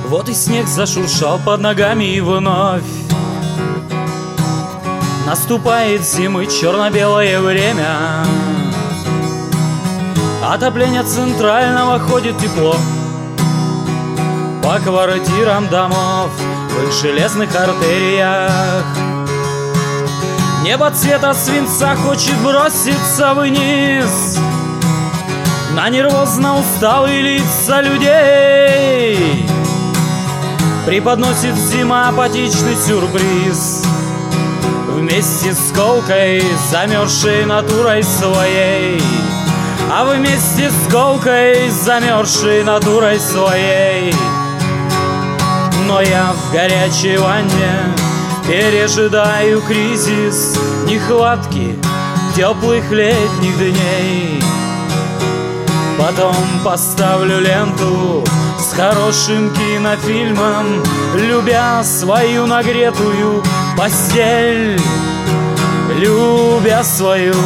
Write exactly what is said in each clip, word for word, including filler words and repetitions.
Вот и снег зашуршал под ногами и вновь наступает зимы черно-белое время. Отопление центрального ходит тепло по квартирам домов в их железных артериях. Небо цвета свинца хочет броситься вниз на нервозно усталые лица людей. Преподносит зима апатичный сюрприз вместе с колкой, замерзшей натурой своей. А вместе с колкой, замерзшей натурой своей. Но я в горячей ванне пережидаю кризис нехватки теплых летних дней. Потом поставлю ленту с хорошим кинофильмом, любя свою нагретую постель, любя свою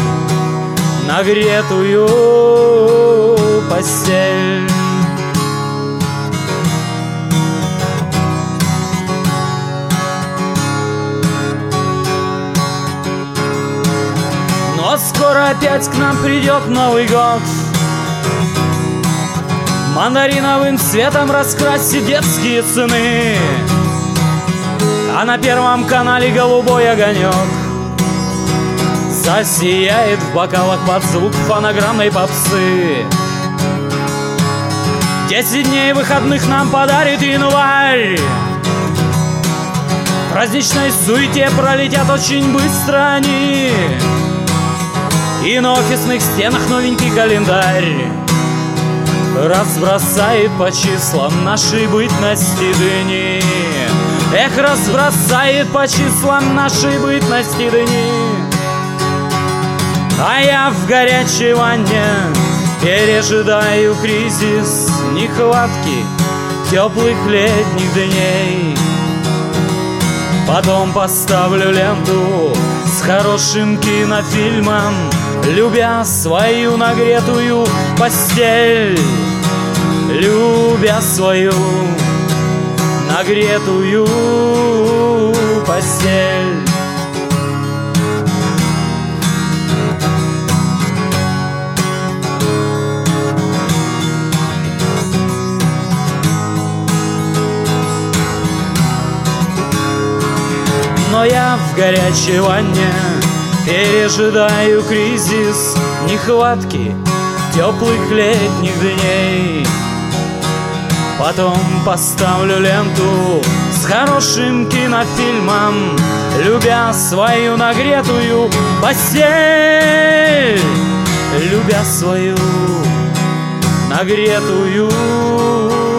нагретую постель. Но скоро опять к нам придет Новый год, мандариновым цветом раскрасит детские сны, а на Первом канале голубой огонек засияет в бокалах под звук фонограммной попсы. Десять дней выходных нам подарит январь. В праздничной суете пролетят очень быстро они, и на офисных стенах новенький календарь разбросает по числам нашей бытности дни. Эх, разбросает по числам нашей бытности дни. А я в горячей ванне пережидаю кризис нехватки теплых летних дней. Потом поставлю ленту с хорошим кинофильмом, любя свою нагретую постель, любя свою нагретую постель. Но я в горячей ванне пережидаю кризис нехватки теплых летних дней. Потом поставлю ленту с хорошим кинофильмом, любя свою нагретую постель, любя свою нагретую